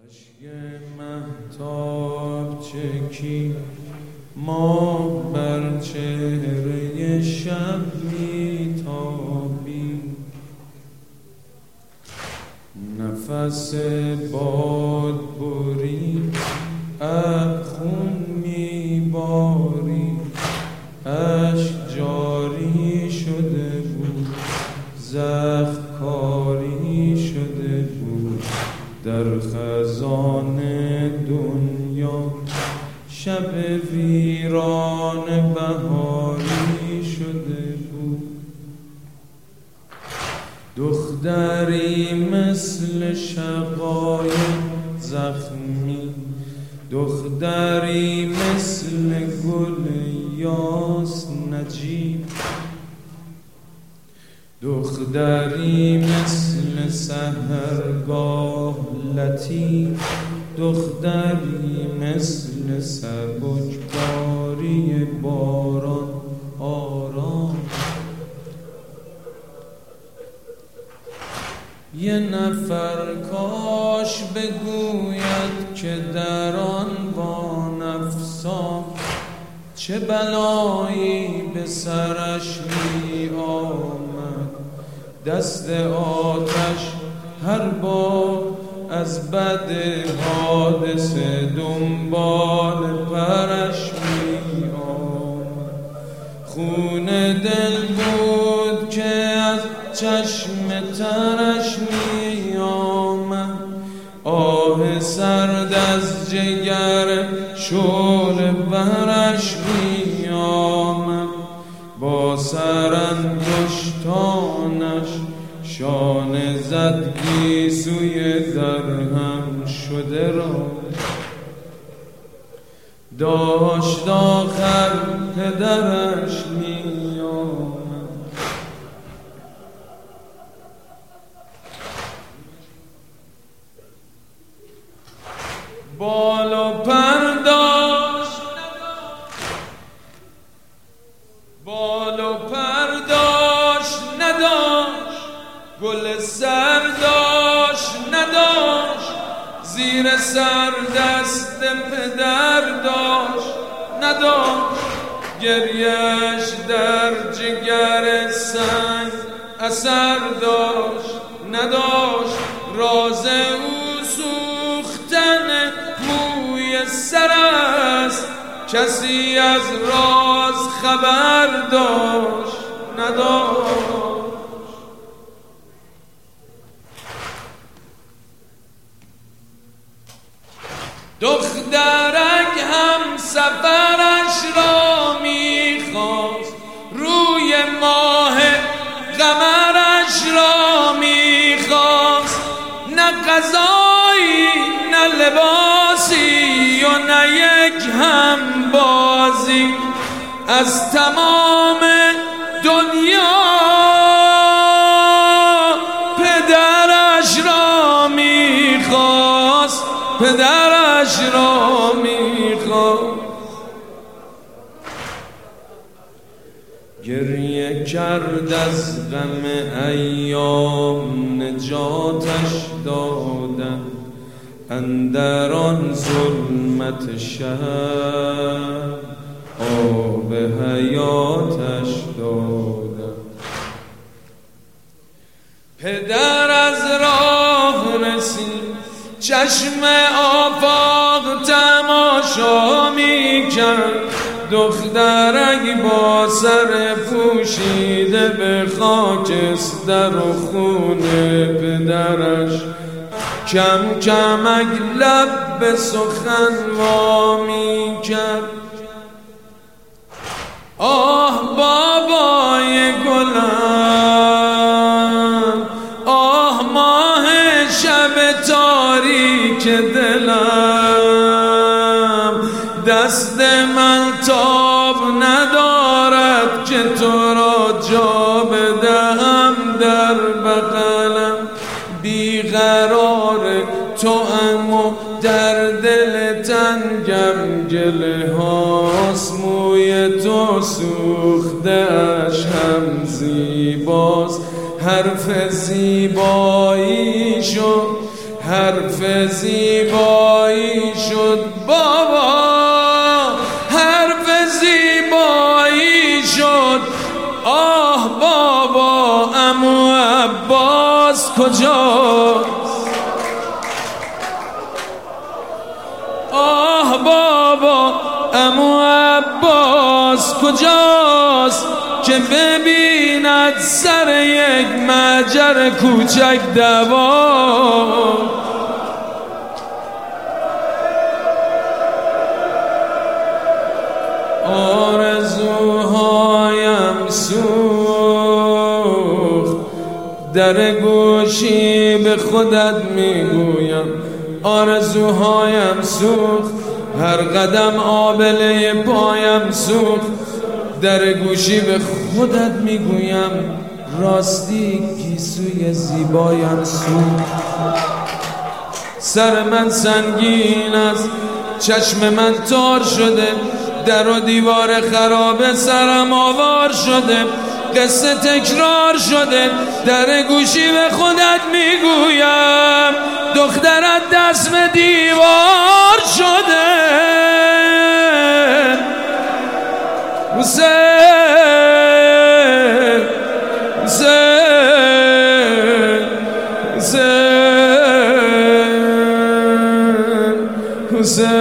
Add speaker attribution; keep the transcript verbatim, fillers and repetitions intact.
Speaker 1: مهتاب چکی ما بر چهره شب میتابی، نفس باد بری خون میباری، اشک جاری شده بود، زخم کاری شده بود در خزان دنیا، شب ویران بهاری شده بود. دختری مثل شقایق زخمی، دختری مثل گل یاس نجیب، دختری مثل سحرگاه لطیف، دختری مثل سبکباری باران آرام. یه نفر کاش بگوید که در آن با نفسان چه بلایی به سرش می آمد. دست آتش هر بار از بد حادثه دنبال پرش می آمد. خون دل بود که از چشم ترش می آمد، آه سرد از جگر شعله برش می آمد. با سرانگشتانش شانه زد گیسوی درهم شده را، داشت آخر پدرش می آمد. بال و پرداشت بال و پرداشت نداشت، گل سر داشت نداشت، زیر سر دست پدر داشت نداشت. گریش در جگر سنگ اثر داشت نداشت، راز او سوختن موی سر است، کسی از راز خبر داشت نداشت. دخترک هم سفرش را میخواست، روی ماه قمرش را میخواست، نه غذایی نه لباسی و نه یک هم بازی از تمام دنیا. پدرش را میخواست، پدرش را میخواست. گریه کرد از غم ایام، نجاتش دادن اندر آن ظلمت شب، آب حیاتش دادن. پدر از راه رسید، چشم آفاق تماشا می کرد، دخترک با سر پوشیده به خاکستر و خون پدرش کم کمک لب به سخن وا می کرد. آه بابای گلم، آه ماه شب تاریک دلم، دست من تاب ندارد که تو را جا بدهم در بغلم. بیقرار تو اما در دل تنگم، گله هاست موی تو سوخته اش هم زیباست، حرف زیبایی شو حرف زیبایی شد بابا، حرف زیبایی شد. آه بابا عمو عباس کجاست؟ آه بابا عمو عباس کجاست که ببیند سر یک مجر کوچک دوان؟ آرزوهایم سوخت، در گوشی به خودت میگویم. آرزوهایم سوخت، هر قدم آبله پایم سوخت، در گوشی به خودت میگویم. راستی گیسوی زیبایم سوخت. سر من سنگین است، چشم من تار شده، در و دیوار خراب سرم آوار شده، قصه تکرار شده. در گوشی به خودت میگویم دخترت دست به دیوار شده. حسین حسین حسین حسین